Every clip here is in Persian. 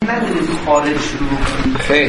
ندارید خارج شروع کنید. خیلی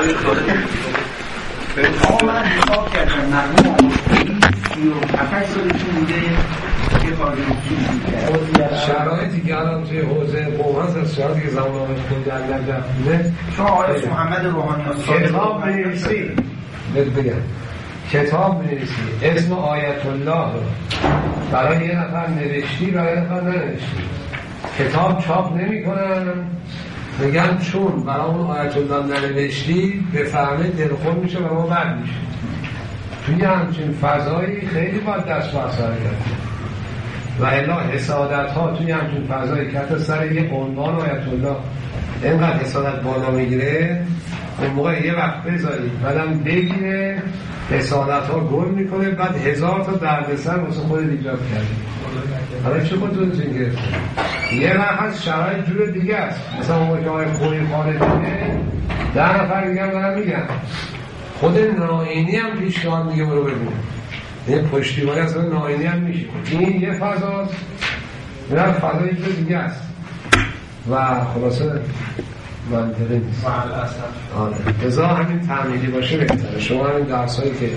آقا من حساب کردم مرحوم آموزگاری 37 سالشون بوده که خارج شروع شرایطی که الان توی حوزه قوم هست از شرایطی که زمان آمد خود در نجفونه چون آقای محمد روحانی کتاب می‌نویسی بگم کتاب می‌نویسی اسم آیت الله رو برای یه نفر نوشتی برای یه نفر ننوشتی کتاب چاپ نمی‌کنن میگن چون برای اون آیت الله ننوشتی بفهمه دلخور میشه و ما بد میشه توی همچین فضایی خیلی باید دست بحثا کرد و الا حسادت ها توی همچین فضایی که حتی سر یه عنوان آیت الله اینقدر حسادت بالا میگیره اون موقع یه وقت بذارید بعدم بگیره حسادت ها گل میکنه بعد 1000 تا دردسر واسه خود ایجاد کرده. حالا چه خودتون گرفته یه وقت هست شرایط جور دیگه است مثلا اون موقع که آقای خوری خارجه 10 نفر دیگه هم دارم میگن خود ناینی هم پیشنهاد میگه برو ببینه یه پشتیبانی اصلا ناینی هم میشه این یه فضاست میرم فضای جور دیگه است و خلاصه منطقه نیست ازا همین تعمیلی باشه بهتره. شما همین درس هایی که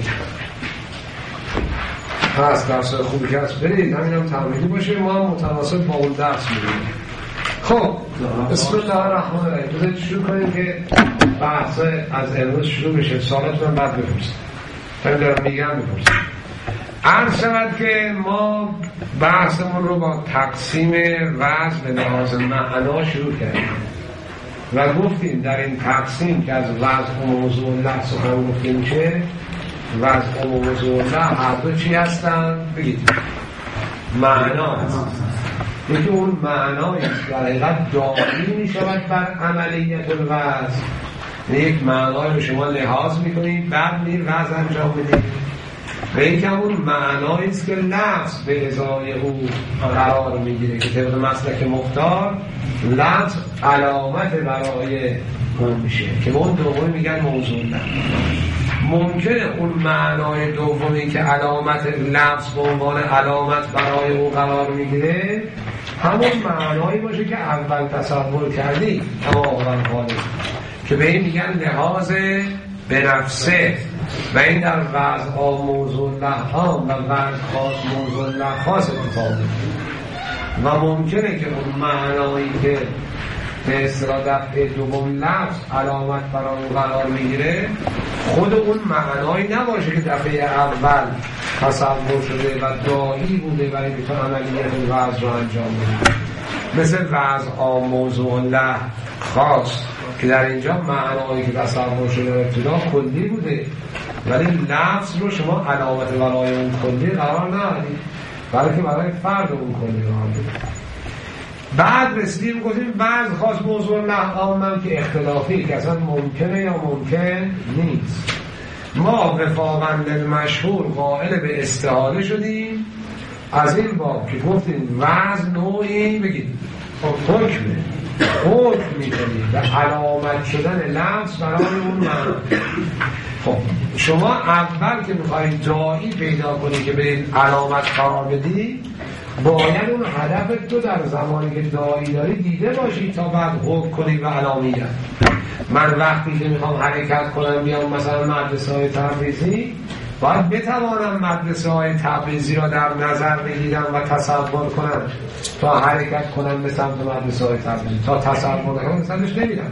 هست درس های خوبی که هست برید همین هم تعمیلی باشه ما هم متناسب با اون درس میدونیم. خب بسم الله الرحمن الرحیم بذارید شروع کنیم که بحث از امروز شروع بشه سوالاتون بعد بپرسید من دارم میگم بپرسید. عرض شود که ما بحثمون رو با تقسیم وضع به لحاظ معنا شروع کردیم و گفتیم در این تقسیم که از وضع و موضوع الله سخن گفته میشه وضع و موضوع الله هر دو چی هستن؟ بگید معنا هست. یکی اون معنایست در حقیقت داخلی میشود بر عملیت الوضع یک معنای رو شما لحاظ میکنید بعد میر وضع انجام بدید و یکی همون معناییست که لفظ به ازای او قرار میگیره که طبق مسلک مختار لفظ علامت برای اون میشه که اون دومی میگن موضوع نه. ممکنه اون معنای دومی که علامت لفظ به عنوان علامت برای او قرار میگیره همون معنایی باشه که اول تصور کردی اما اول خالص که به این میگن لحاظ به نفسه و این در وضع موضوع الله عام و وضع خاص موضوع الله خاص اتفاق میفته و ممکنه که اون معنایی که به اصطلاح دفعه دوم لفظ علامت برای اون قرار میگیره خود اون معنایی نباشه که دفعه اول تصور شده و دایی بوده برای که تا عملیت وضع رو انجام بده مثل وضع موضوع الله خاص که در اینجا معنایی که تصور شده ابتدا کلی بوده ولی لفظ رو شما علامت برای اون کلی قرار ندادید بلکه برای فرد اون کلی قرار دادید. بعد رسیدیم گفتیم بعض خاص موضوع الله که اختلافی که اصلا ممکنه یا ممکن نیست. ما وفاقاً للمشهور قائل به استحاله شدیم از این باب که گفتیم وضع نوعی بگید حکمه حکم می‌کنید و علامت شدن لفظ برای اون معنی. خب شما اول که می‌خواید داعی پیدا کنید که به این علامت قرار بدید باید اون هدف تو در زمانی که داعی داری دیده باشی تا بعد حکم کنی و علامت. من وقتی که میخوام حرکت کنم بیام مثلا مدرسه های تبریزی باید بتوانم مدرسه های تبریزی را در نظر بگیرم و تصور کنم تا حرکت کنم به سمت مدرسه های تبریزی. تا تصور کنم مثلش نمیدم.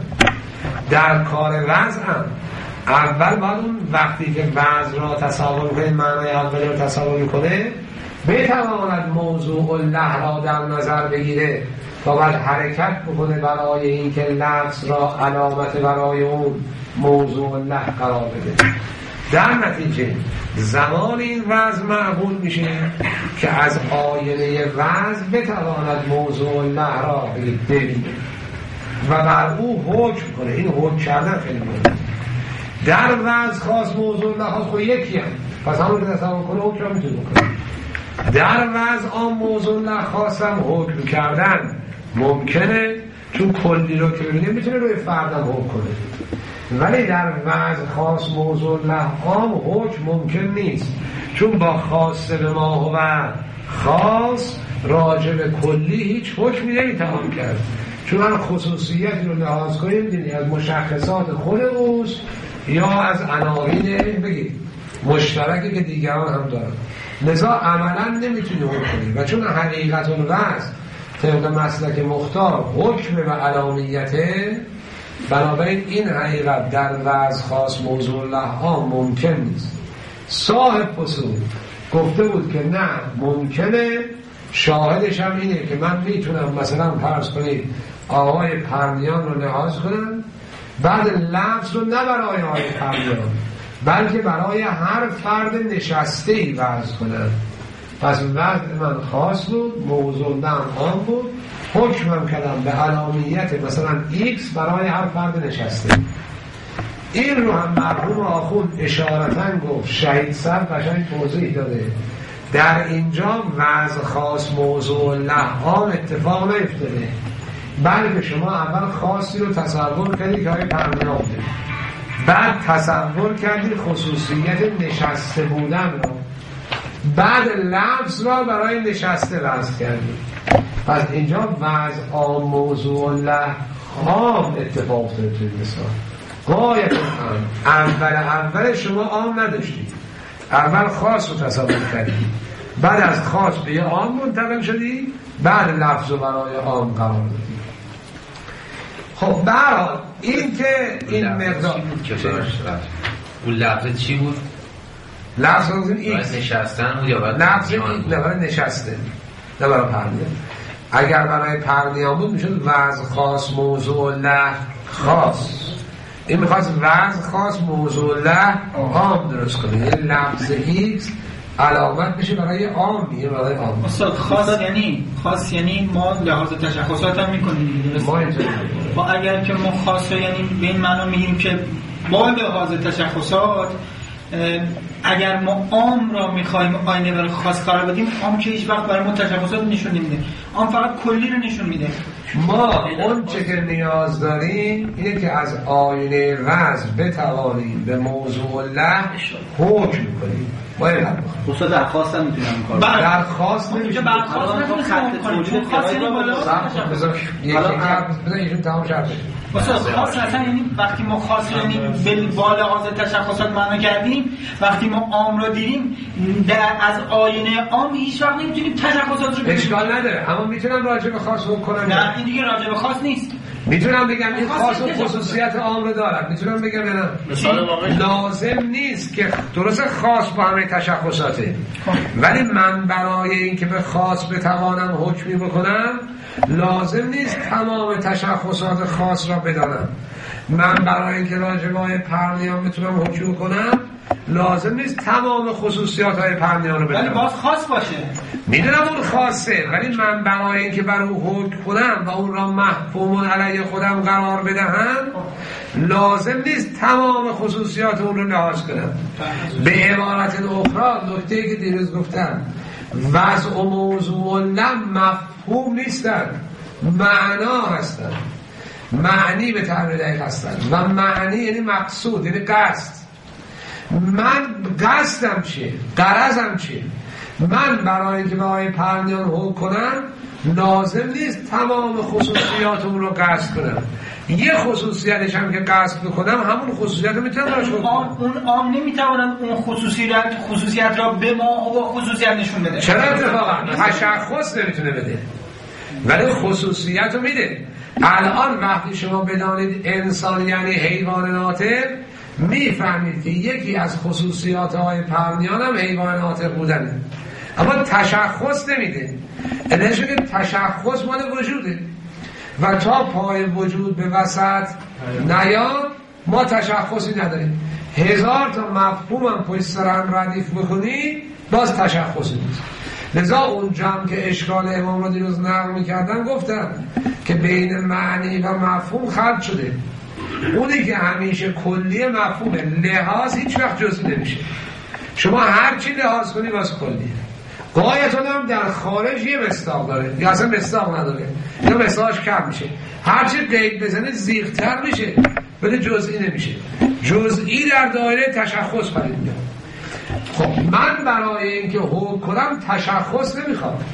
در کار وضعم اول باید اون وقتی که وضع را تصور کنه معنای اولی را تصور کنه بتواند موضوع الله را در نظر بگیره تا بعد حرکت بکنه برای اینکه لفظ را علامت برای اون موضوع الله قرار بده. در نتیجه زمان این وضع معقول میشه که از آینه وضع بتواند موضوع الله را ببینه و بر او حکم کنه. این حکم کردن خیلی مهمه. در وضع خاص موضوع الله خاص خود یکی هم پس همون که تصور کنه حکم را میتونه بکنه. در وضع موضوع الله خاصم حکم کردن ممکنه چون کلی رو که ببینه میتونه روی فردم حکم کنه ولی در وضع خاص موضوع الله عام حکم ممکن نیست چون با خاص به ما و خاص راجع به کلی هیچ حکمی نمیتوان کرد چون هر خصوصیتی رو لحاظ کنیم یعنی از مشخصات خود اوست یا از عناوین بگید مشترکی که دیگران هم دارن، لذا عملا نمیتونی حکم کنی. و چون حقیقت الوضع طبق مسلک مختار حکم و علامیته، بنابراین این حقیقت در وضع خاص موضوع لحام ممکن نیست. صاحب فصول گفته بود که نه ممکنه، شاهدش هم اینه که من میتونم مثلا فرض کنید آقای پرنیان رو لحاظ کنم، بعد لفظ رو نه برای آقای پرنیان بلکه برای هر فرد نشسته‌ای وضع کنم. پس وضع من خاص بود، موضوع نم عام بود، حکمم کردم به علامیت مثلا X برای هر فرد نشسته. این رو هم مرحوم آخوند اشارتاً گفت، شهید سر قشنگ توضیح داده در اینجا وضع خاص موضوع لحام اتفاق نیفتاده، بلکه شما اول خاصی رو تصور کردی که های پرنیان بوده، بعد تصور کردی خصوصیت نشسته بودن رو، بعد لفظ را برای نشسته وضع کردی. پس اینجا وضع عام موضوع لحام اتفاق افتاده توی مثال قایت اول شما عام نداشتید، اول خاص رو تصور کردی، بعد از خاص به یه عام منتقل شدی، بعد لفظ رو برای عام قرار دادی. خب برای این که این مقدار اون لفظ چی بود؟ لفظ رو این نشستن بود یا باید لفظ این برای نشسته نه برای پرنیان. اگر برای پرنیان بود میشد وضع خاص موضوع لح خاص، این میخواست وضع خاص موضوع لح عام درست کنه، یعنی لفظ X علامت بشه برای عام، میگه برای عام. استاد خاص یعنی ما لحاظ تشخصات هم میکنیم ما اینجوری ما اگر که ما خاص یعنی به این معنا میگیم که با لحاظ تشخصات اگر ما عام را میخوایم آینه برای خاص قرار بدیم، عام که هیچ وقت برای ما تشخصات نشون نمیده، عام فقط کلی رو نشون میده. ما اون چه که نیاز داریم اینه که از آینه وضع بتوانیم به موضوع لح حکم کنیم. باید استاد در خاص هم میتونم این کار در خاص نمیشه، بر خاص نمیتونیم چون خاص یعنی بالا بذار ایشون تمام شد. خاص اصلا یعنی وقتی ما خاص یعنی با لحاظ تشخصات معنا کردیم، وقتی ما عام رو دیدیم از آینه عام هیچ وقت نمیتونیم تشخصات رو اشکال نداره، اما میتونم راجع به خاص حکم کنم. نه این دیگه راجع به خاص نیست. میتونم بگم این خاص و خصوصیت عام رو دارد، میتونم بگم نه لازم نیست که درست خاص با همه تشخصاته، ولی من برای اینکه به خاص بتوانم حکمی بکنم لازم نیست تمام تشخصات خاص را بدانم. من برای اینکه راجع به پرنیان بتونم حکم کنم لازم نیست تمام خصوصیات های پرنیان رو بدانم، ولی باز خاص باشه. میدونم اون خاصه، ولی من برای اینکه بر اون حکم کنم و اون را محکوم علیه خودم قرار بدهم لازم نیست تمام خصوصیات اون رو لحاظ کنم. به عبارت اخرى نکته‌ای که دیروز گفتم، وضع و موضوع لم مفهوم نیستند، معنا هستند، معنی به تعبیر دقیق هستند و معنی یعنی مقصود، یعنی قصد. من قصدم چیه؟ غرضم چیه؟ من برای اینکه به آقای پرنیان حکم کنم لازم نیست تمام خصوصیات اون رو قصد کنم، یه خصوصیتش هم که قصد بکنم همون خصوصیت رو میتونم راش کنم. اون عام نمیتواند اون خصوصیت را به ما و خصوصیت نشون بده. چرا اتفاقا تشخص نمیتونه بده ولی خصوصیت رو میده. الان وقتی شما بدانید انسان یعنی حیوان ناطق میفهمید که یکی از خصوصیات های پرنیان هم حیوان ناطق بودنه، اما تشخص نمیده. علتش که تشخص مال وجوده و تا پای وجود به وسط نیاد ما تشخصی نداریم. 1000 تا مفهوم هم پشت سر هم ردیف بکنی باز تشخصی نیست. لذا اون جمع که اشکال امام رو دیروز نقل میکردن گفتن که بین معنی و مفهوم خلط شده. اونی که همیشه کلی مفهومه، لحاظ هیچ وقت جزئی نمیشه. شما هر چی لحاظ کنی باز کلیه. قایتون هم در خارج یه مصداق داره یا اصلا مصداق نداره یا مصداقش کم میشه، هر چی قید بزنه زیغ‌تر میشه ولی جزئی نمیشه. جزئی در دایره تشخص پدید میاد. خب من برای اینکه حکم کنم تشخص نمیخوام،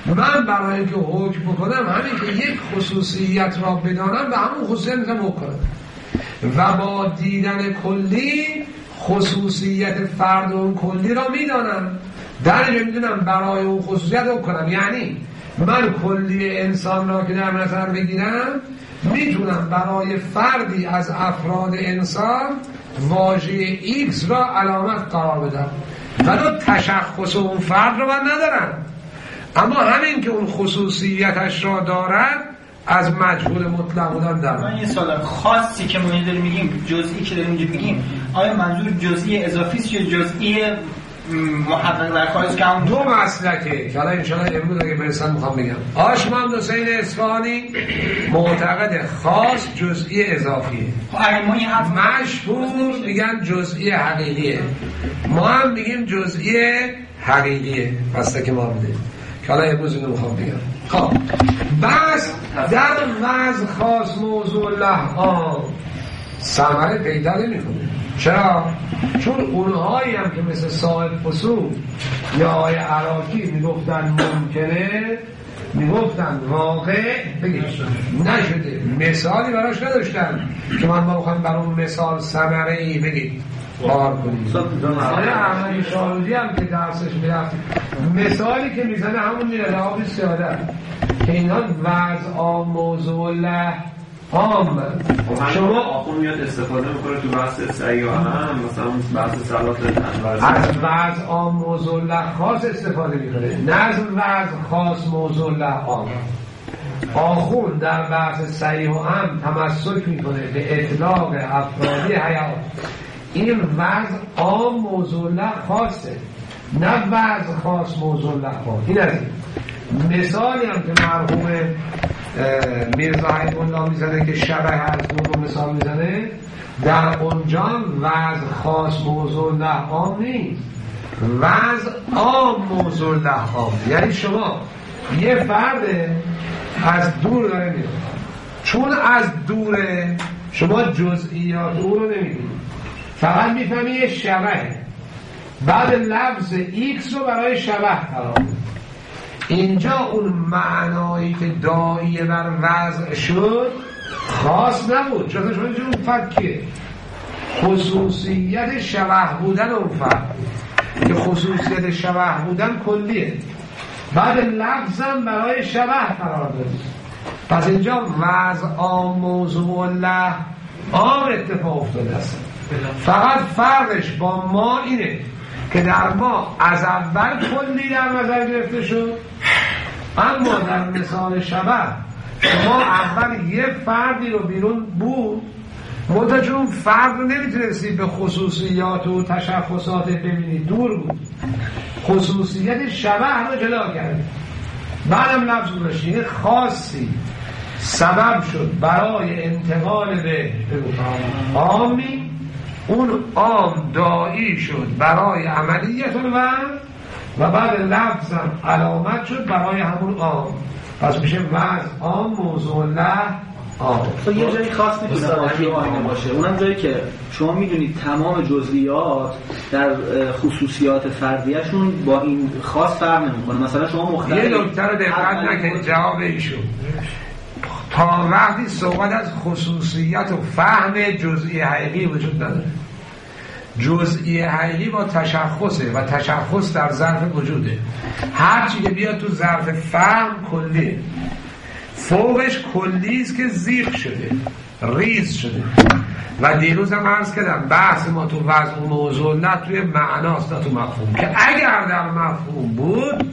من برای اینکه حکم بکنم همین که یک خصوصیت را بدانم به همون خصوصیت میتونم حکم کنم و با دیدن کلی خصوصیت فرد اون کلی را میدانم، در اینجا میدونم برای اون خصوصیت حکم کنم. یعنی من کلی انسان را که در نظر بگیرم میتونم برای فردی از افراد انسان واژه X را علامت قرار بدم ولی تشخص اون فرد رو من ندارم، اما همین که اون خصوصیتش را دارد از مجهول مطلق بودن در من یه سوال خاصی که ما داریم میگیم جزئی که داریم میگیم آیا منظور جزئی اضافی است یا جزئی محقق در خارج که هم دو مسلکه که حالا انشاءالله امروز اگه برسن میخوام بگم. آشمام حسین اصفهانی معتقد خاص جزئی اضافیه، اگه ما این حرف مشهور میگن جزئی حقیقیه، ما هم میگیم جزئی حقیقیه. بسته که ما میدیم که حالا امروز اینو میخوام بگم. خب بس در وضع خاص موضوع لحظان ثمره پیدا نمیکنه. چرا؟ چون اونهایی هم که مثل صاحب فصول یا آقای عراقی میگفتن ممکنه، میگفتن واقع بگید نشده، مثالی براش نداشتن که من بخوام بر اون مثال ثمره ای بگید بار کنید. آیا احمدی شاهرودی هم که درسش میرفت مثالی که میزنه همون میره آبی سیاده که اینا وضع موضوع له عام. شما آخون میاد استفاده میکنه تو بحث سیاه هم مثلا بحث صلات از وضع عام موضوع له خاص استفاده میکنه، نه از وضع خاص موضوع له عام. آخون در بحث سیاه هم تمسک میکنه به اطلاق افرادی حیات. این وضع عام موضوع له خاصه، نه وضع خاص موضوع له عام. این از این مثالی هم که مرحوم میرزا حیب الله میزنه که شبه از اون رو مثال میزنه، در اونجا وضع خاص موضوع له عام نیست، وضع عام موضوع له عام. یعنی شما یه فرد از دور داره میاد، چون از دوره شما جزئیات او رو نمیدید، فقط میفهمی یه شبهه، بعد لفظ X رو برای شبه قرار بدید. اینجا اون معنایی که داعیه بر وضع شد خاص نبود، چون شما اینجا اون فرد که خصوصیت شبه بودن اون فرد که خصوصیت شبه بودن کلیه، بعد لفظم برای شبه قرار بدید. پس اینجا وضع عام موضوع له عام اتفاق افتاده است، فقط فرقش با ما اینه که در ما از اول کلی در نظر گرفته شد، اما در مثال شبه شما اول یه فردی رو بیرون بود منتها چون فرد رو نمیتونستی به خصوصیات و تشخصات ببینید، دور بود، خصوصیت شبه رو جدا کردید، بعدم لفظ داشتید خاصی سبب شد برای انتقال به عامی، اون عام داعی شد برای عملیت و بعد لفظم علامت شد برای همون عام، پس میشه وضع عام موضوع له عام. تو یه جایی خاص میتونه آینه باشه، اونم جایی که شما میدونید تمام جزئیات در خصوصیات فردیشون با این خاص فرق نمیکنه. مثلا شما مختلف یه نکته رو دقت نکنید جواب ایشون تا وقتی صحبت از خصوصیت و فهم جزئی حقیقی وجود نداره. جزئی حقیقی با تشخصه و تشخص در ظرف وجوده، هرچی که بیاد تو ظرف فهم کلیه، فوقش کلیست که زیغ شده ریز شده. و دیروز هم عرض کردم بحث ما تو وضع موضوع نه توی معناست نه تو مفهوم، که اگر در مفهوم بود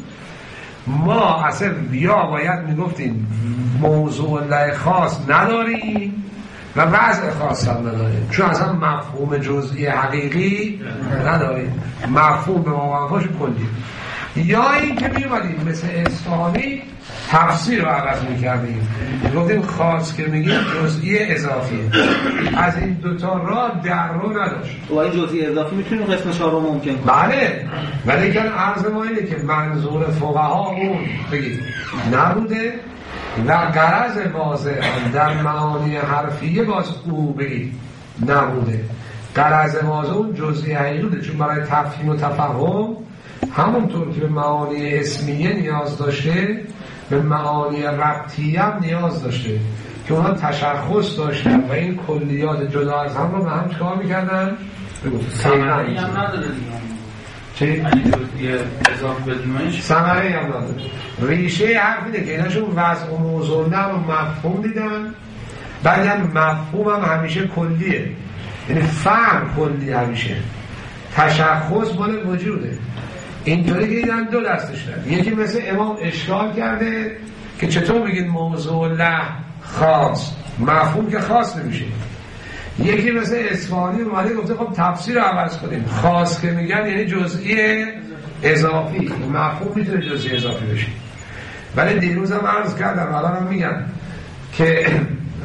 ما اصلا یا باید میگفتیم موضوع له خاص نداریم و وضع خاص هم نداریم، چون اصلا مفهوم جزئی حقیقی نداریم، مفهوم به موافقش کلی. یا این که میومدیم مثل اصفهانی تفسیر رو عوض میکردیم، گفتیم خاص که میگیم جزئی اضافیه. از این دوتا راه در رو نداشت. و این جزئی اضافی میتونیم قسمش ها رو ممکن کنیم. بله، ولی که عرض ما اینه که منظور فقها اون بگید نبوده و غرض واضح در معانی حرفیه باز او بگید نبوده. غرض واضح اون جزئی حقیقی، چون برای تفهیم و تفهم همونطور که به معانی اسمیه نیاز داشته به معانی ربطیه هم نیاز داشته که اونا تشخص داشتن و این کلیات جدا از هم رو به هم چکار میکردن؟ ثمره‌ای هم نداره دیگه. چی؟ اگه جزئی اضافه بدونش ثمره‌ای هم نداره. ریشه حرف اینه که ایناشون وضع و موضوع رو مفهوم دیدن، بعد هم مفهوم هم همیشه کلیه، یعنی فهم کلی همیشه، تشخص مال وجوده. اینطوری که دیدن دو دستش دارن. یکی مثل امام اشکال کرده که چطور بگید موضوع له خاص، مفهوم که خاص نمیشه. یکی مثل اصفهانی اومده گفته خب تفسیر رو عوض کنیم، خاص که میگن یعنی جزئی اضافی، مفهوم میتونه جزئی اضافی بشه. ولی دیروز هم عرض کردم الان هم میگن که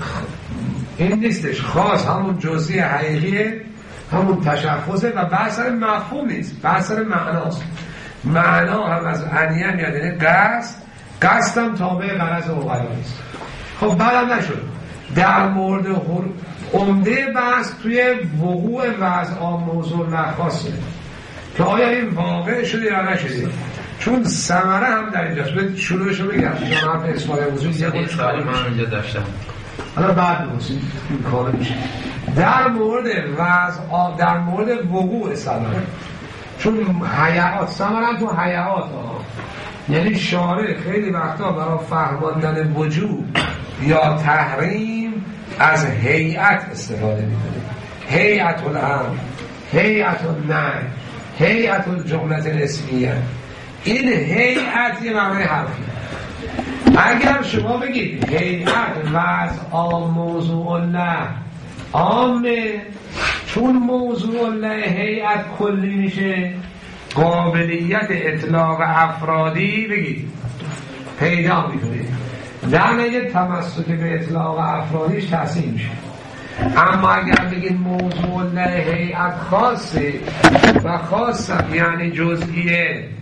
این نیستش، خاص همون جزئی حقیقیه، همون تشخصه و بحث سر مفهوم نیست، بحث سر معناست. معنا هم از عنیه میاد، یعنی قصد هم تابع غرض اوغلا نیست. خب بعدم نشد در مورد عمده بحث توی وقوع وضع موضوع نخواسته که آیا این واقع شده یا نشده، چون ثمره هم در اینجاست. به شروعشو بگم چون حرف اسماعیل وجود یه بود سوالی من اینجا داشتم حالا بعد بگوشید این کامل میشه در مورد وضع، در مورد وقوع ثمره، چون حیات ثمره هم تو حیات یعنی شارع خیلی وقتا برای فهماندن وجود یا تحریم از هیئت استفاده میکنه. هیئت الامر، هیئت النهی، هیئت الجمله الاسمیه. این هیئت یه معنی حرفی. اگر شما بگید هیئت وضع موضوع له عامه، چون موضوع له هیئت کلی میشه، قابلیت اطلاق افرادی بگید پیدا میکنه، در نتیجه تمسک به اطلاق افرادیش تحصیل میشه. اما اگر بگید موضوع له هیئت خاصه و خاصه یعنی جزئی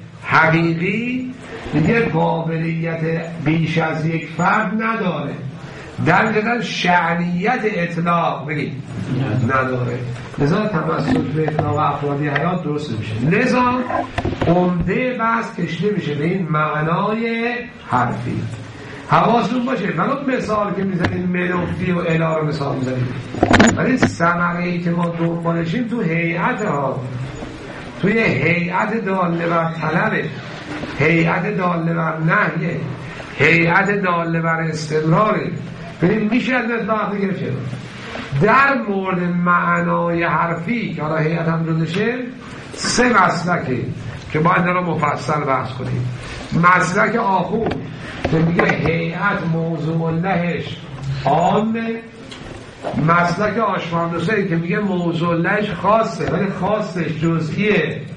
حقیقی، دیگه قابلیت بیش از یک فرد نداره، در نتیجه شأنیت اطلاق بگید نداره، لذا تمسک به اطلاق افرادی حیات درست میشه. لذا عمده بحث کشیده میشه به این معنای حرفی. حواستون باشه من اون مثال که میزنیم منفی و الا رو مثال میزنیم، ولی ثمره‌ای که ما دنبالشیم تو هیئت ها، توی هیئت داله بر طلبه، هیئت داله بر نهیه، هیئت داله بر استمراره. ببین میشه از وقت گرفت در مورد معنای حرفی که حالا هیئت هم جدشه سه مسلکه که باید رو مفصل بحث کنیم. مسلک آخور که میگه هیئت موضوع لهش عامه، مسلک آشماندوسه که میگه موضوع لهش خاصه ولی خاصش جزئی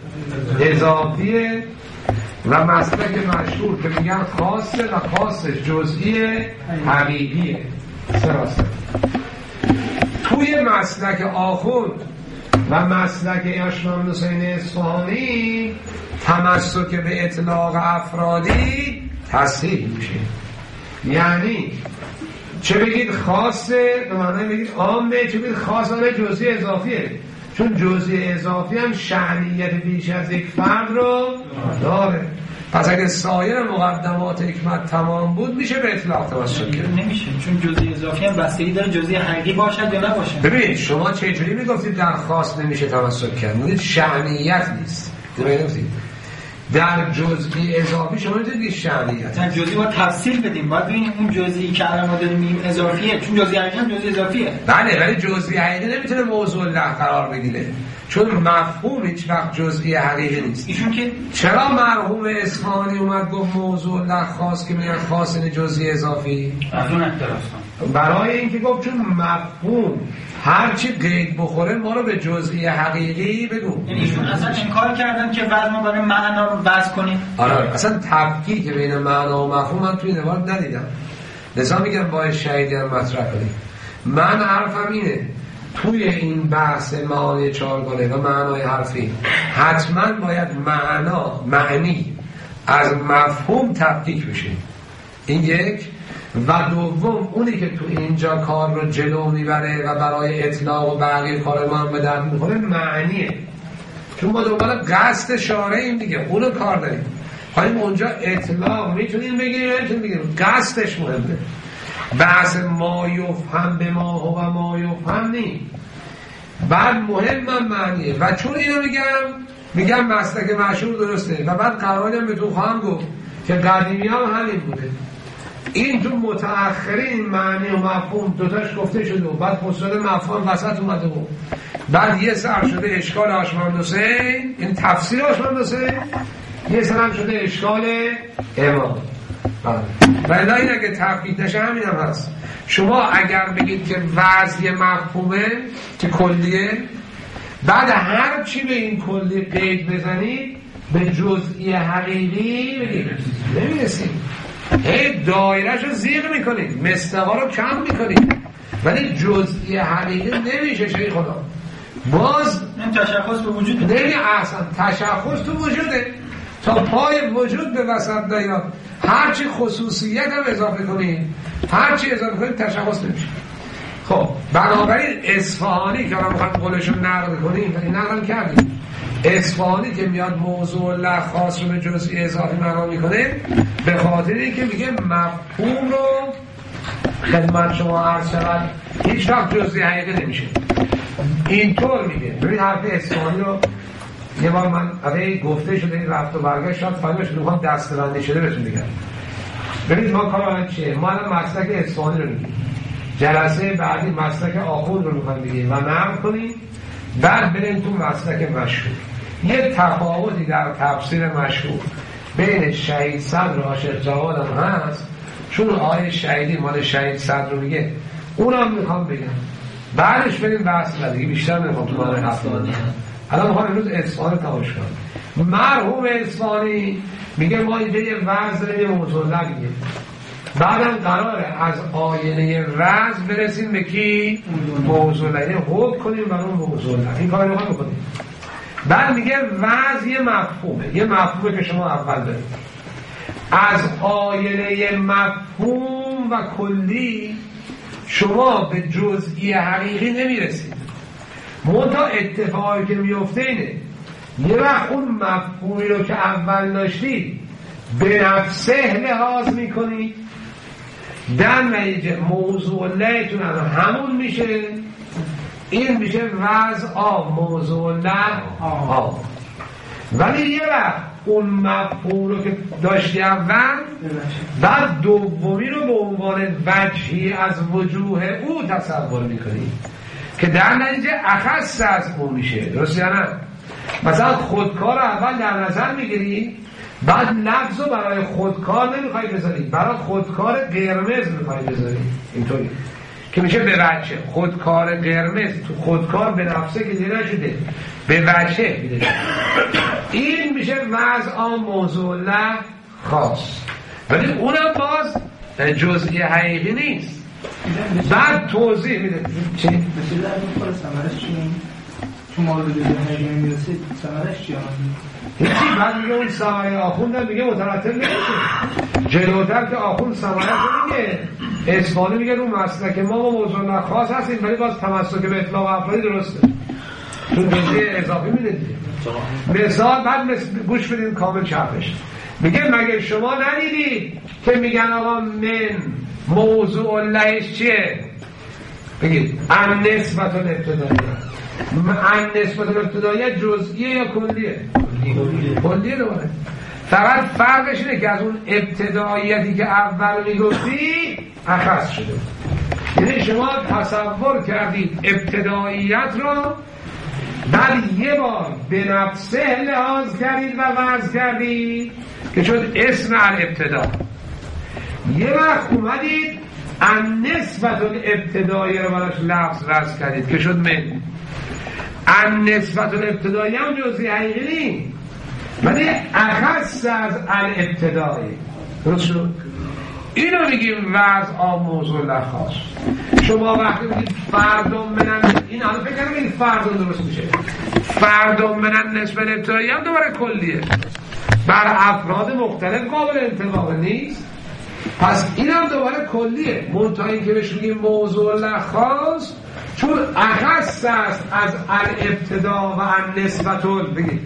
اضافیه، و مسلک مشهور که میگن خاصه و خاصش جزئی حقیقیه. سراسر توی مسلک آخور و مسلک اشمام حسین اصفهانی تمسک به اطلاق افرادی تصحیح میشه. یعنی چه بگید خاصه به معنی بگید عامه، چه بگید خاصانه جزئی اضافیه، چون جزئی اضافی هم شأنیت بیش از یک فرد رو داره. پس اگه سایر مقدمات حکمت تمام بود میشه به اطلاق تمسک کرد. نمیشه، چون جزئی اضافی هم بستگی داره جزئی حقیقی باشد یا نباشه. ببین شما چجوری میگفتید در خاص نمیشه تمسک کرد؟ میگید شأنیت نیست. درست در جزئی اضافی شما نمیگید شأنیت. مثلا جزئی باید تفصیل بدیم، باید ببینیم اون جزئی که الان ما داریم میگیم اضافیه، چون جزئی حقیقی هم جزئی اضافیه. بله ولی جزئی حقیقی نمیتونه موضوع له قرار بگیره، چون مفهوم هیچ وقت جزئی حقیقی نیست. ایشون که چرا مرحوم اصفهانی اومد گفت موضوع له خاص که میگن خاص این جزئی اضافی؟ از اون اعتراض برای اینکه گفت چون مفهوم هرچی قید بخوره ما رو به جزئی حقیقی بگو. یعنی ایشون اصلا انکار کردن که بعد ما برای معنا رو وضع کنیم. آره اصلا تفکیک بین معنا و مفهوم من توی نوار ندیدم، لذا میگم باید شهیدی هم مطرح کنیم. من حرفم اینه توی این بحث معانی چهارگانه و معنای حرفی حتما باید معنی از مفهوم تفکیک بشه. این یک. و دوم اونی که تو اینجا کار رو جلو میبره و برای اطلاق و بقیه کار ما هم به درد میخوره معنیه. چون ما دنبال قصد شارعیم دیگه، اونو کار داریم. خواهیم اونجا اطلاق میتونیم بگیریم نمیتونیم بگیریم، قصدش مهمه. بحث ما یفهم به ما و ما یفهم نیم. بعد مهم معنیه و چون اینو میگم مسلک مشهور درسته و بعد قرارم به تو خواهم گفت که قدیمی هم همین بوده. این تو متأخرین معنی و مفهوم دوتاش گفته شده و بعد خصوصات مفهوم وسط اومده بود. بعد یه سر شده اشکال هاشمند حسین، این تفسیر هاشمند حسین، یه سر هم شده اشکال امام. و الا این اگه تفکیک نشه همین هم هست. شما اگر بگید که وضعی مفهومه که کلیه، بعد هر چی به این کلی قید بزنید به جزئی حقیقی بگید نمیرسید. دایره‌شو زیغ میکنید، مستقا رو کم میکنید، ولی جزئی حقیقی نمیشه. شیخ خدا باز این تشخص به وجود نمی احسن تشخص تو وجوده تا پای وجود به وسط نیاد. هرچی خصوصیت هم اضافه کنید، هرچی اضافه کنید تشخص نمیشه. خب بنابراین اصفهانی که الان میخوایم قولشون نقل کنیم، این نقل کردیم، اصفهانی که میاد موضوع الله خاص رو به جزئی اضافی معنا میکنه به خاطر اینکه میگه مفهوم رو خدمت شما عرض شود هیچ وقت جزئی حقیقی نمیشه. اینطور میگه. ببین حرف اصفهانی رو یه بار من اگه گفته شده این رفت و برگشت شاید فهمیدش میخوام دستبندی شده بهتون میگم. ببینید ما کار الان چیه؟ ما الان مسلک اصفهانی رو میگیم، جلسه بعدی مسلک آخوند رو میخوایم بگیم و نقل کنیم، بعد بریم تو مسلک مشهور. یه تفاوتی در تفسیر مشهور بین شهید صدر و عاشق جواد هم هست، چون آیه شهیدی مال شهید صدر رو میگه، اونم میخوام بگم، بعدش بریم بحث بعدی بیشتر نمیخوام تو مال هفتانی. الان میخوام امروز اصفهانی تماش کنم. مرحوم اصفهانی میگه ما اینجا یه وضع داریم، یه موضوع نگیم، بعدم قراره از آینه رز برسیم به کی؟ موضوع لگه حب کنیم برای اون موضوع لگه. این کار رو میخوام بکنیم. بعد میگه وضع یه مفهومه، یه مفهومه که شما اول دارید. از آینه مفهوم و کلی شما به جزئی حقیقی نمیرسید. منتها اتفاقی که میفته اینه یه وقت اون مفهومی رو که اول داشتید به نفسه لحاظ میکنید، در نتیجه موضوع لهتون همون میشه، این میشه وضع موضوع له. ولی یه وقت اون مفهوم رو که داشتی اول، بعد دومی رو به عنوان وجهی از وجوه او تصور میکنی که در نتیجه اخص از او میشه. درست یا نه؟ مثلا خودکار رو اول در نظر میگیری، بعد لفظ رو برای خودکار نمیخوای بذاری، برای خودکار قرمز میخوای بذاری. اینطوری که میشه به وجه خودکار قرمز، تو خودکار به نفسه که دیگه نشده، به وجه میده. این میشه وضع موضوع له خاص، ولی اونم باز جزئی حقیقی نیست. بعد توضیح میده چی؟ مثل در اون کار سمرش چی؟ چون ما رو به جزئی حقیقی میرسید سمرش چی هیچی. بعد میگه اون سمره آخوندم میگه مترتب نمیشه. جلوتر که آخوند سمره میگه، اصفهانی میگه رو مسلک ما موضوع له خاص هستیم، ولی باز تمسک به اطلاق افرادی درسته، چون جزئی اضافی میده دیگه. مثال بعد گوش بدید کامل چپش میگه مگه شما ندیدید که میگن آقا من موضوع لهش چیه؟ بگید النسبت الابتدائیه. النسبت الابتدائیه جزئیه یا کلیه؟ کلیه دوباره. فقط فرقش اینه که از اون ابتداییتی که اول میگفتی اخص شده. یعنی شما تصور کردید ابتداییت رو، بعد یه بار به نفسه لحاظ کردید و وضع کردید که شد اسم الابتدا. یه وقت اومدید النسبت الابتدایی رو براش لفظ وضع کردید که شد من. النسبت الابتدایی هم جزئی حقیقی نیست، ولی اخص از الابتدایی. درست شد؟ اینو میگیم وضع موضوع له خاص. شما وقتی میگید فردم منن، این حالا فکر کنم این فردم درست میشه، فردم منن نسبت ابتدایی هم دوباره کلیه، بر افراد مختلف قابل انطباق نیست، پس این هم دوباره کلیه. منتها این که بهش میگیم موضوع له خاص چون اخص است از الابتدا و النسبتون بگید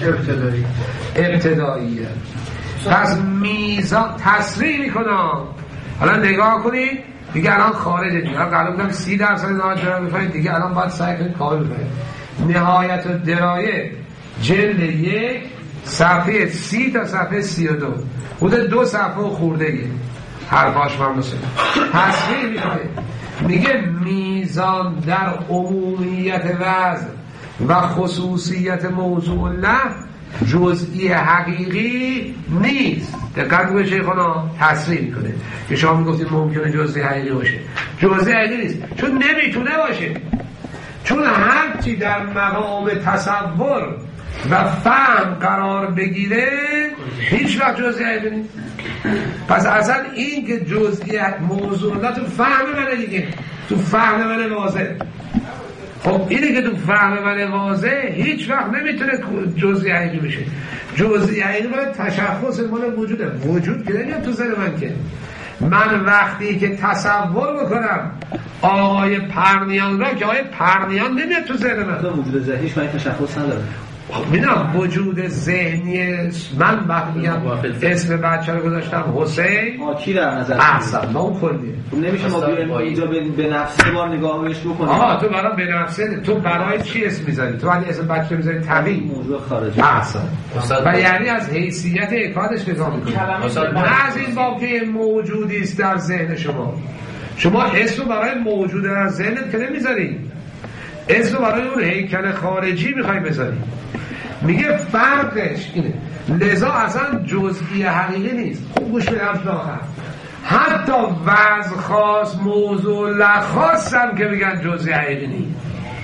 ابتداییه. پس میزان تصریح میکنم. حالا نگاه کنید دیگه الان خارجه دیگه قرار بودم 30% نهایت درایه بفهمید دیگه الان باید سعی کنید کامل بفهمید. نهایت درایه جلد 1 صفحه 30 تا صفحه 32 حدود 2 صفحه خوردگی حرفاش من بسید تصریح میکنه. میگه میزان در عمومیت وزن و خصوصیت موضوع له جزئی حقیقی نیست. دقت کنید شیخانا تصریح میکنه که شما میگفتید ممکنه جزئی حقیقی باشه. جزئی حقیقی نیست چون نمیتونه باشه، چون هرچی در مقام تصور و فهم قرار بگیره هیچ وقت جزئی حقیقی نیست. پس اصلا این که جزئی موضوع له تو فهم منه دیگه، تو فهم منه واضح. خب اینه که تو فهم من واضح هیچ وقت نمیتونه جزئی حقیقی بشه. جزئی حقیقی باید تشخص مال وجوده. وجود که نمیاد تو ذهن من که من وقتی که تصور بکنم آقای پرنیان را که آقای پرنیان نمیاد تو ذهن من. وجود ذهنیش من تشخص نداره. میدونم وجود ذهنی من وقتی میگم اسم بچه رو گذاشتم حسین کی در نظر احسن ما اون کلیه. نمیشه ما بیایم اینجا به نفسه بار نگاه بهش بکنیم. آها تو برای به نفسه تو برای چی اسم میذاری؟ تو ولی اسم بچه میذاری طبیعی موضوع خارجی احسن و یعنی از حیثیت اکادش نگاه میکنی نه از این باب که موجودی است در ذهن شما اسم برای موجود در ذهنت که نمیذاری، اسم برای اون هیکل خارجی میخوای بذاری. میگه فرقش اینه لذا اصلا جزئی حقیقی نیست. خوب گوش به حرف آخر. حتی وضع خاص موضوع لخاص هم که میگن جزئی حقیقی نیست.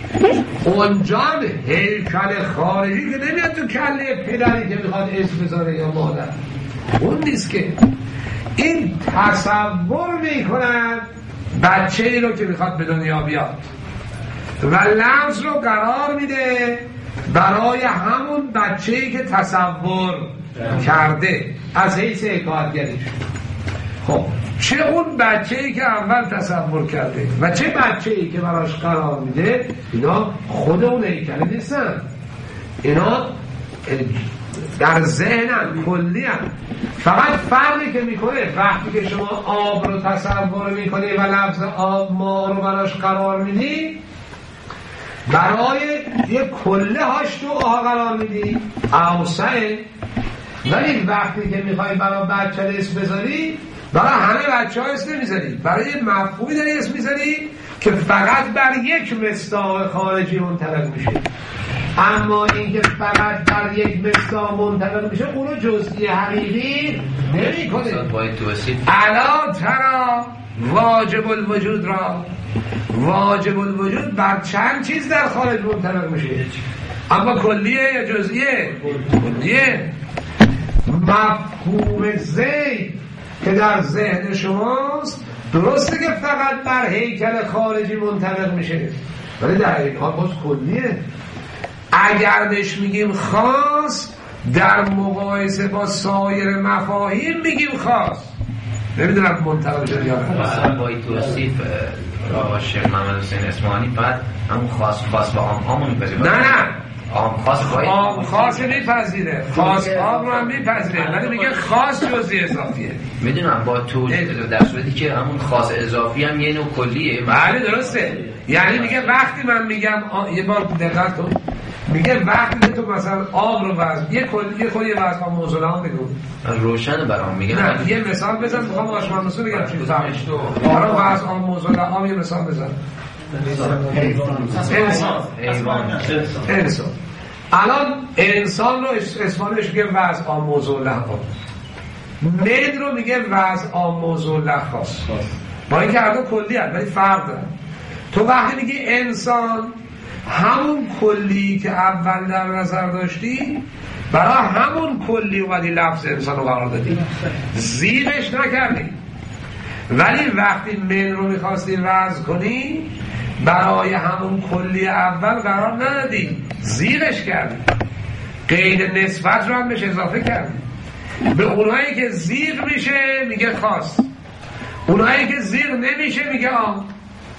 اونجا هیکل خارجی که نمیاد تو کله پدری که میخواد اسم بذاره یا مادر اون نیست که این تصور میکنن بچه ای رو که میخواد به دنیا بیاد و لفظ رو قرار میده برای همون بچه‌ای که تصور کرده از حیث حکایتگریش. خب چه اون بچه‌ای که اول تصور کرده و چه بچه‌ای که براش قرار میده اینا خود اون هیکل نیستن، اینا در ذهنن کلی هم. فقط فرقی که میکنه وقتی که شما آب رو تصور میکنی و لفظ آب ما رو براش قرار میدی برای یه کله هاش تو آها قرار میدی اوسعه، ولی وقتی که میخوای برای بچه اسم بذاری برای همه بچه ها اسم نمیذاری، برای مفهومی داری اسم میذاری که فقط بر یک مصداق خارجی منطبق میشه. اما این که فقط بر یک مصداق منطبق میشه اونو جزئی حقیقی نمی کنه. الا ترا واجب الوجود را، واجب الوجود بر چند چیز در خارج منطبق میشه، اما کلیه یا جزئیه؟ کلیه. مفهوم زید که در ذهن شماست درسته که فقط بر هیکل خارجی منطبق میشه ولی در این حال باز کلیه. اگر بهش میگیم خاص در مقایسه با سایر مفاهیم میگیم خاص. نمیدونم منطبق شد یا نه. مثلا با این توصیف شیخ محمد حسین اصفهانی بعد همون خاص و عام میپذیره. نه عام خاص میپذیره، خاص عام رو هم میپذیره ولی میگه خاص جزئی اضافیه. میدونم با توجیه در صورتی که همون خاص اضافی هم یه نوع کلیه. بله درسته. یعنی میگه وقتی من میگم یه بار دقت کن، میگه وقتی که تو مثلا آب رو وزن یه کلی وزن آب موضوع هم بگو روشن برام میگم. نه یه مثال بزن میخوام آشمان رسول بگم چی فهمش تو آره وزن آب موضوع هم یه مثال بزن. انسان الان انسان رو اسمانش میگه وضع آن موضوع لحظه، مد رو میگه وضع آن موضوع لحظه، با این که هر دو کلی هست ولی فرق دارن. تو وقتی میگی انسان همون کلی که اول در نظر داشتی برای همون کلی اومدی لفظ انسان رو قرار دادی، زیرش نکردی. ولی وقتی من رو میخواستی وضع کنی برای همون کلی اول قرار ندادی، زیرش کردی، قید نسبت رو هم بهش اضافه کردی. به اونهایی که زیر میشه میگه خاص، اونهایی که زیر نمیشه میگه عام.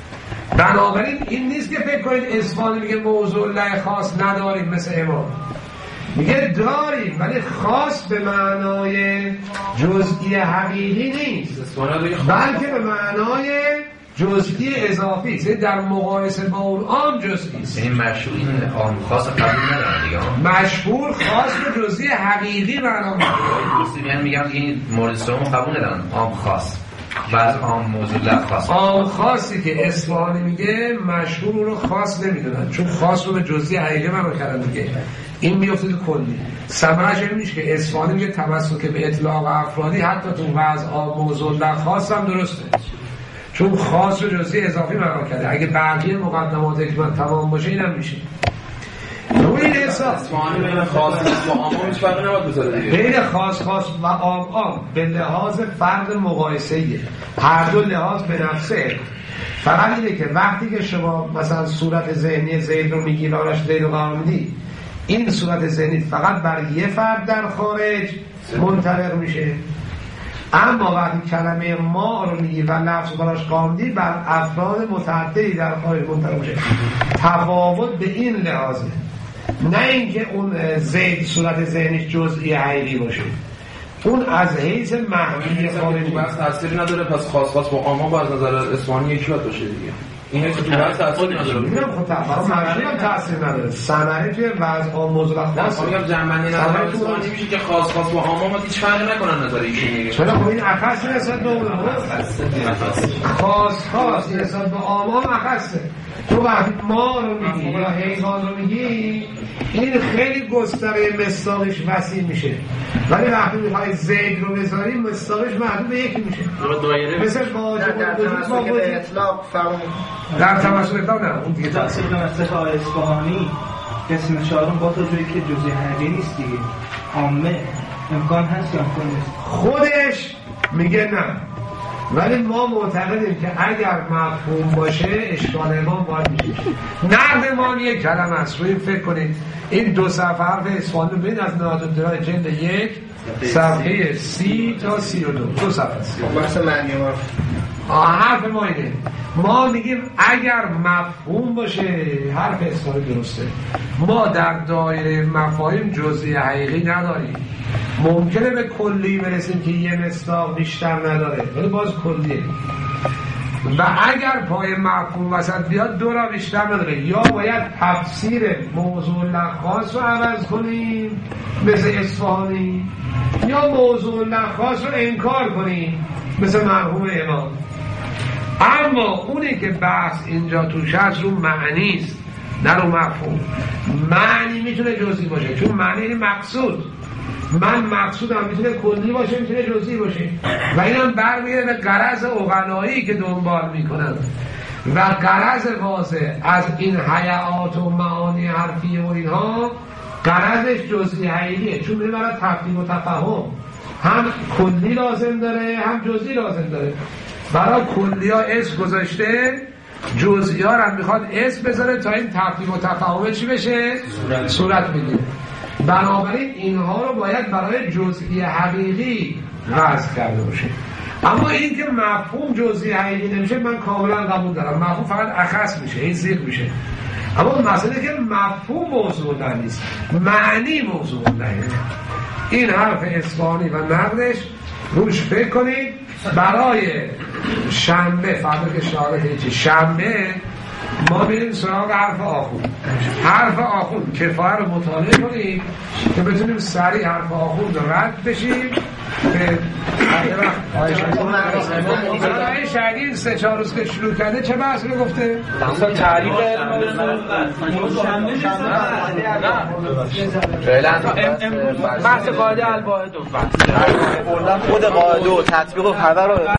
بنابراین این نیست که فکر کنید اصفهانی میگه موضوع الله خاص نداریم مثل امام، میگه داریم ولی خاص به معنای جزئی حقیقی نیست بلکه به معنای جزئی اضافی است، در مقایسه با اون عام جزئی است. یعنی مشهور این عام خاص قبول ندارن دیگه، مشهور خاص به جزئی حقیقی معنا میده. یعنی میگم این مورد سوم قبول ندارن، عام خاص بعض عام موضوع الله خاص. عام خاصی که اصفهانی میگه مشهور اون رو خاص نمیدونن، چون خاص رو به جزئی حقیقی معنا کردن دیگه، این میفته تو کلی. ثمرش این میشه که اصفهانی میگه تمسک به اطلاق افرادی حتی تو وضع عام موضوع الله خاص هم درسته، چون خاص و جزئی اضافی معنا کرده. اگه بقیه مقدمات حکمت تمام باشه اینم میشه. روی این حساب بین خاص و عام هیچ فرقی نباید بذاره دیگه. بین خاص و عام به لحاظ فرق مقایسه‌ایه، هر دو لحاظ به نفسه. فقط اینه که وقتی که شما مثلا صورت ذهنی زید رو میگی و آرش زید رو قرار میدی، این صورت ذهنی فقط بر یه فرد در خارج منطبق میشه، اما وقتی کلمه ما رو میگی و لفظ براش قاندی بر افراد متعددی در خارج منطبق میشه. تفاوت به این لحاظه، نه اینکه اون زید صورت ذهنیش جزئی حقیقی باشه، اون از حیث معنی خارجی بس تاثیر نداره. پس خاص با عام با از نظر اصفهانی یکی باشه دیگه. اینه که تو بس تاثیر نداره. میگم خب تفاوت هم تاثیر نداره. ثمره توی وضع عام موضوع خاص میگم جمعنی نداره. اصفهانی میشه که خاص با عام هیچ فرقی نکنن نظر ایشون دیگه. چرا خب این اخص نسبت به اون خاص نسبت به عام اخصه. تو وقتی ما رو میگی یا حیوان رو میگی این خیلی گستره مصداقش وسیع میشه، ولی وقتی میخوای زید رو بذاری مصداقش محدود به یکی میشه. مثل واجب الوجود با وجود اطلاق فرمون در تمسک اطلاق نه اون دیگه تفسیر به مثل آیه اصفهانی قسم چهارم با توجهی که جزئی حقیقی نیست دیگه، عامه امکان هست یا امکان نیست. خودش میگه نه، ولی ما معتقدیم که اگر مفهوم باشه اشکال ما باید میشه. نقد ما یک کلمه است. روی فکر کنید این دو صفحه حرف اصفهانی رو ببین از نهادالدرای جلد 1 صفحه 30 تا 32 دو صفحه است. بحث معنی حرف ما اینه، ما میگیم اگر مفهوم باشه حرف اصفهانی درسته. ما در دایره مفاهیم جزئی حقیقی نداریم، ممکنه به کلی برسیم که یه مصداق بیشتر نداره ولی باز کلیه، و اگر پای مفهوم وسط بیاد دو را بیشتر نداره. یا باید تفسیر موضوع الله خاص رو عوض کنیم مثل اصفهانی، یا موضوع الله خاص رو انکار کنیم مثل مرحوم امام. اما اونی که بحث اینجا توش هست رو معنی است نه رو مفهوم. معنی میتونه جزئی باشه چون معنی این مقصود، من مقصودم میتونه کلی باشه میتونه جزئی باشه، و اینم برمیگرده به غرض عقلایی که دنبال میکنن، و غرض واضح از این حیات و معانی حرفی و اینها غرضش جزئی حقیقیه، چون میبرد تفهیم و تفهم هم کلی لازم داره هم جزئی لازم داره. برای کلی ها اسم گذاشته، جزئی ها هم میخواد اسم بذاره تا این تفهیم و تفاهم چی بشه؟ صورت بگیره. بنابراین اینها رو باید برای جزئی حقیقی وضع کرده باشه. اما این که مفهوم جزئی حقیقی نمیشه من کاملا قبول دارم، مفهوم فقط اخص میشه، این زیر میشه. اما مسئله که مفهوم موضوع در نیست، معنی موضوع در نیست. این حرف اصفهانی و نقدش روش فکر کنید. برای شنبه فردا که شهادت شنبه ما بریم سراغ حرف آخوند. حرف آخوند کفایه رو مطالعه کنیم که بتونیم سریع حرف آخوند رو رد بشیم که آقای شهدی 3-4 روز که شروع کرده چه بحث رو گفته؟ تعریف بحث قاعده الواحد و خود قاعده و تطبیق و پرده رو